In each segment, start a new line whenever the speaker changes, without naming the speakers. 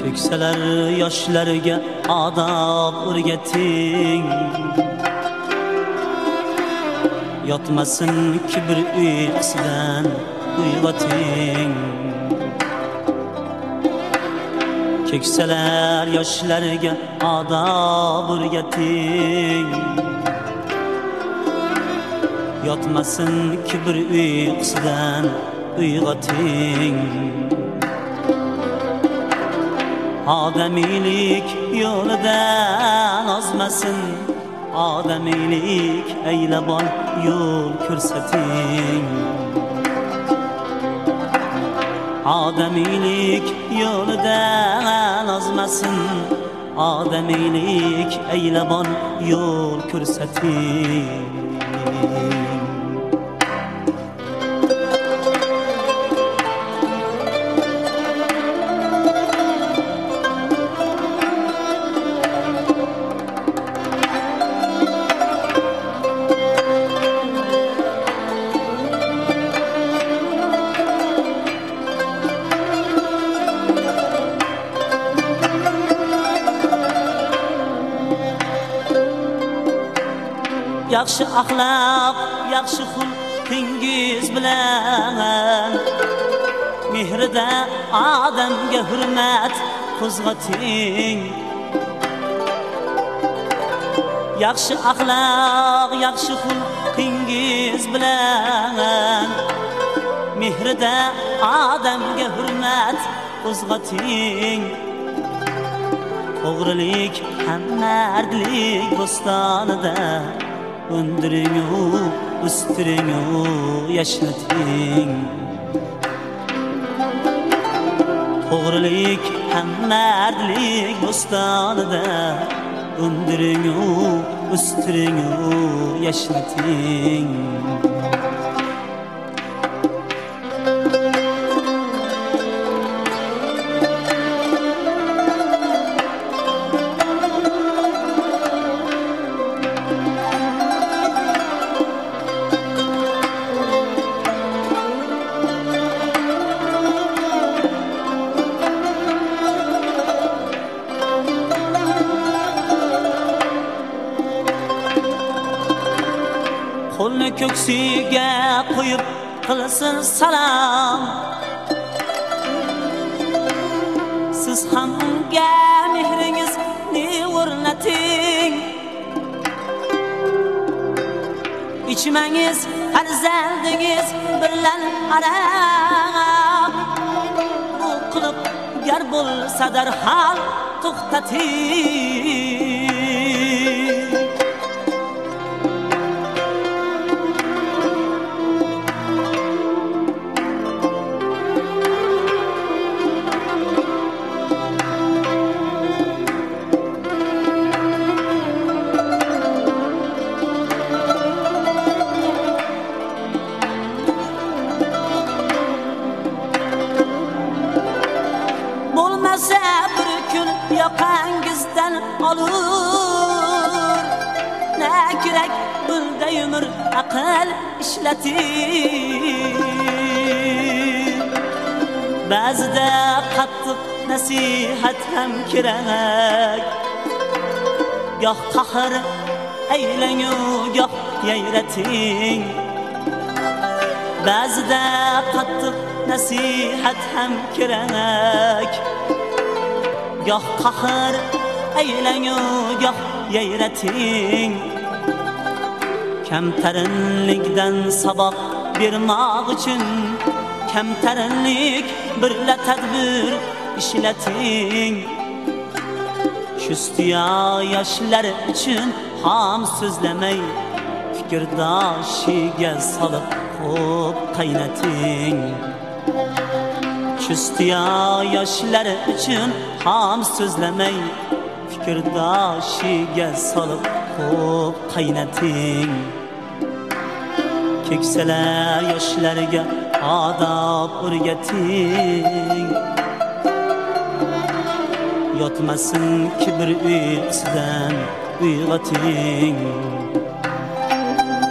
Keksalar yoshlarga odob o'rgating, yotmasin kibr uyqusidan uyg'oting. Keksalar yoshlarga odob o'rgating, yotmasin kibr uyqusidan uyg'oting. Odamiylik yo'lidan ozmasin, odamiylik aylabon yo'l ko'rsating. Odamiylik yo'lidan ozmasin, odamiylik aylabon yo'l ko'rsating. Yaxshi axloq, yaxshi xulqingiz bilan mehrida odamga hurmat qo'zg'ating. Yaxshi axloq, yaxshi xulqingiz bilan mehrida odamga hurmat qo'zg'ating. To'g'rilik ham mardlik bo'stonida o'ndiring-u, o'stiring-u, yashnating. To'g'rilik ham mardlik bo'stonida o'ndiring-u, o'stiring-u, yashnating. Qo'lni ko'ksiga qo'yib qilsin salom, siz ham unga mehringizni o'rnating. Ichmangiz farzandingiz bilan aroq, bu qilib gar bo'lsa darhol to'xtating. Bo'lmasa bir kun yoqangizdan olur, na kerak bunda umr aql ishlating. Ba'zida qattiq nasihat ham kerak, goh qahr aylangu goh yayrating. Ba'zida qattiq nasihat ham kerak, goh qahr aylangu goh yayrating. Kamtarinlikdan saboq bermoq uchun kamtarinlik birla tadbir ishlating. Shustiya yoshlar uchun ham so'zlamay, fikirdoshiga solib xo'p qaynating. Shustiya yoshlar uchun ham so'zlamay, fikirdoshiga solib xo'p qaynating. Keksalar yoshlarga odob o'rgating, yotmasin kibr uyqusidan uyg'oting.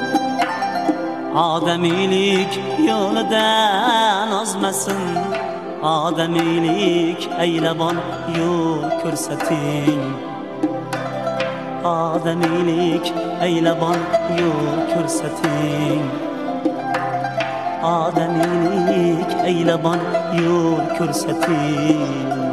Odamiylik yo'lidan ozmasin, Ademilik eyleban yol körseting. Ademilik eyleban yol körseting. Ademilik eyleban yol körseting.